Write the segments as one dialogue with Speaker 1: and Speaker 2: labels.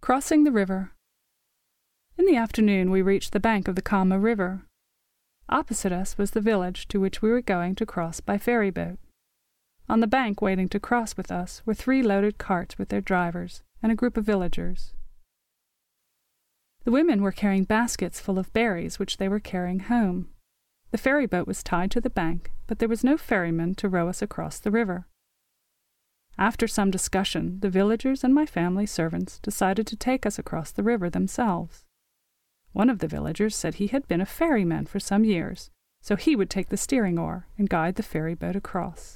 Speaker 1: Crossing the river. In the afternoon we reached the bank of the Kama River. Opposite us was the village to which we were going to cross by ferry boat. On the bank waiting to cross with us were 3 loaded carts with their drivers and a group of villagers. The women were carrying baskets full of berries which they were carrying home. The ferry boat was tied to the bank, but there was no ferryman to row us across the river. After some discussion, the villagers and my family servants decided to take us across the river themselves. One of the villagers said he had been a ferryman for some years, so he would take the steering oar and guide the ferry boat across.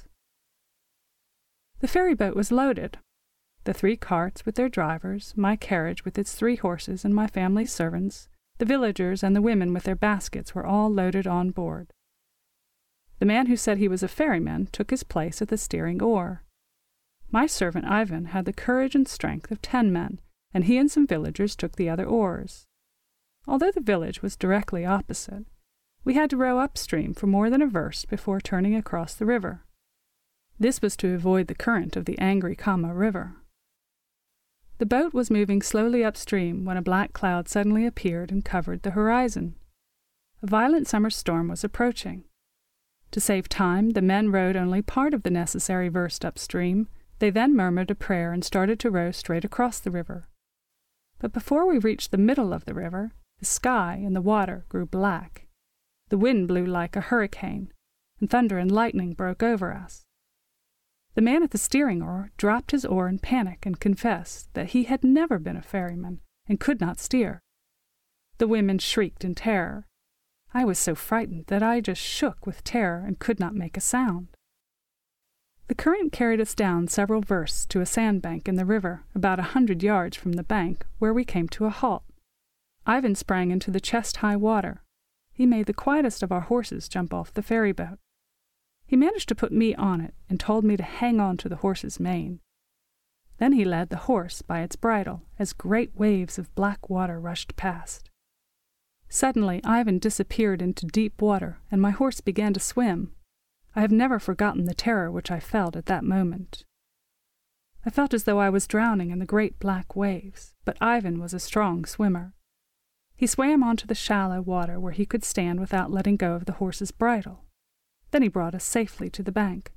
Speaker 1: The ferry boat was loaded. The 3 carts with their drivers, my carriage with its 3 horses and my family's servants, the villagers and the women with their baskets were all loaded on board. The man who said he was a ferryman took his place at the steering oar. My servant Ivan had the courage and strength of 10 men, and he and some villagers took the other oars. Although the village was directly opposite, we had to row upstream for more than a verst before turning across the river. This was to avoid the current of the angry Kama River. The boat was moving slowly upstream when a black cloud suddenly appeared and covered the horizon. A violent summer storm was approaching. To save time, the men rowed only part of the necessary verst upstream. They then murmured a prayer and started to row straight across the river. But before we reached the middle of the river, the sky and the water grew black. The wind blew like a hurricane, and thunder and lightning broke over us. The man at the steering oar dropped his oar in panic and confessed that he had never been a ferryman and could not steer. The women shrieked in terror. I was so frightened that I just shook with terror and could not make a sound. The current carried us down several versts to a sandbank in the river, about 100 yards from the bank, where we came to a halt. Ivan sprang into the chest-high water. He made the quietest of our horses jump off the ferry boat. He managed to put me on it and told me to hang on to the horse's mane. Then he led the horse by its bridle as great waves of black water rushed past. Suddenly Ivan disappeared into deep water, and my horse began to swim. I have never forgotten the terror which I felt at that moment. I felt as though I was drowning in the great black waves, but Ivan was a strong swimmer. He swam onto the shallow water where he could stand without letting go of the horse's bridle. Then he brought us safely to the bank.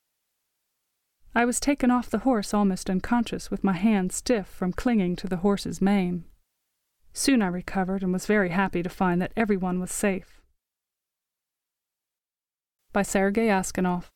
Speaker 1: I was taken off the horse almost unconscious, with my hands stiff from clinging to the horse's mane. Soon I recovered and was very happy to find that everyone was safe. By Sergei Askanov.